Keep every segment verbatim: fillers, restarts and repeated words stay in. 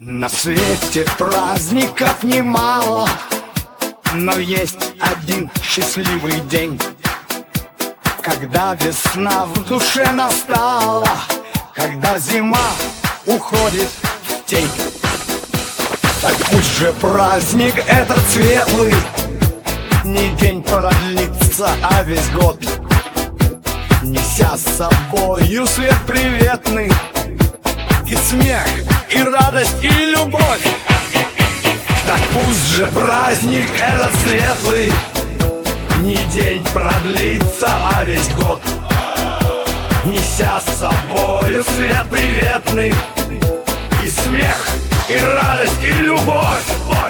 На свете праздников немало, но есть один счастливый день, когда весна в душе настала, когда зима уходит в тень. Так пусть же праздник этот светлый не день продлится, а весь год, неся с собою свет приветный, и смех, и радость, и любовь. Так пусть же праздник этот светлый не день продлится, а весь год, неся с собою свет приветный, и смех, и радость, и любовь.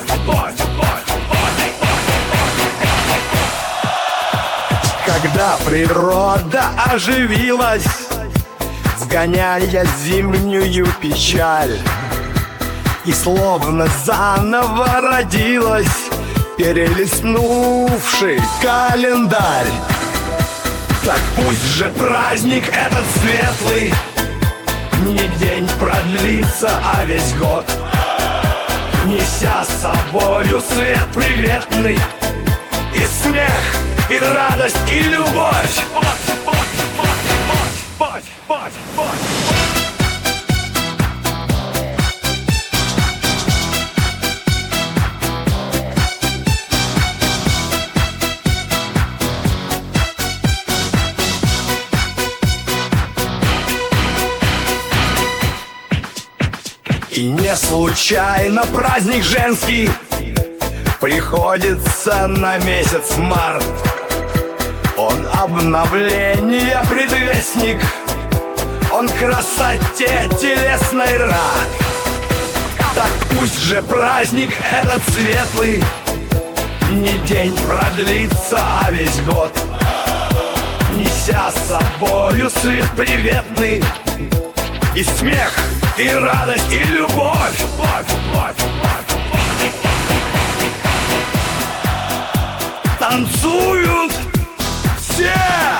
Когда природа оживилась, сгоняя зимнюю печаль, и словно заново родилась перелистнувший календарь. Так пусть же праздник этот светлый не день продлится, а весь год, неся с собою свет приветный, и смех, и радость, и любовь. И не случайно праздник женский приходится на месяц март. Он обновления предвестник, он красоте телесной рад. Так пусть же праздник этот светлый не день продлится, а весь год, неся с собою свет приветный, и смех, и радость, и любовь. Танцуют все!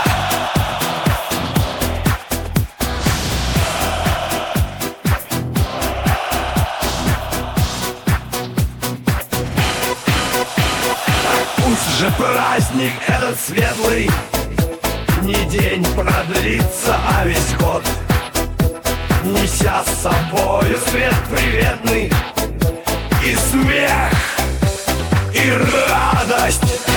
Пусть же праздник этот светлый не день продлится, а весь год, неся с собою свет приветный, и смех, и радость.